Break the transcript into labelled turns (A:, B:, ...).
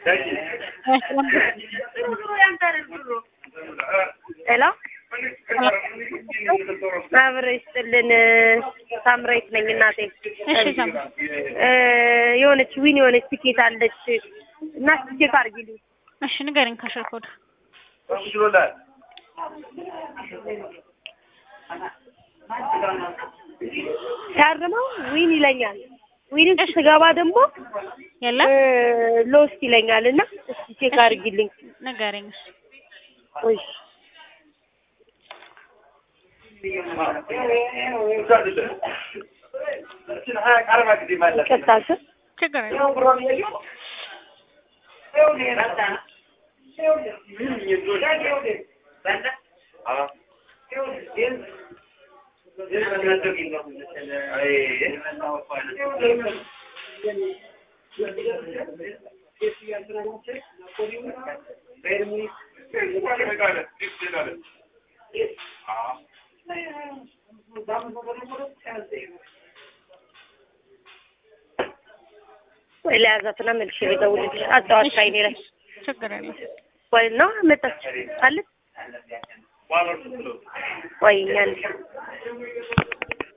A: ሄሎ አብረሽልን ሳምራይት ነኝ እናቴ
B: እሺ ሳም
A: የሆነች ዊን የሆነች ትኬት አለች እና ትኬት አድርጊልኝ
B: እሺ ንገረኝ ካሸርኮድ
C: እሺ ወላሂ
A: ታርመው ዊን ይለኛል ዊን ስገባ ደግሞ
B: ያላ
A: ሎስት ይለኛልና እስኪ ቼክ አድርጊልኝ
B: ንገረኝ
A: እሺ ከታሰ
B: ችግር
A: ወላ ያዛትና መልሽ ይደውልልሽ አጣዋት ካይኔ ላይ
B: ችግር የለም
A: ወይ ነው መጣች አለ ወይ ያለ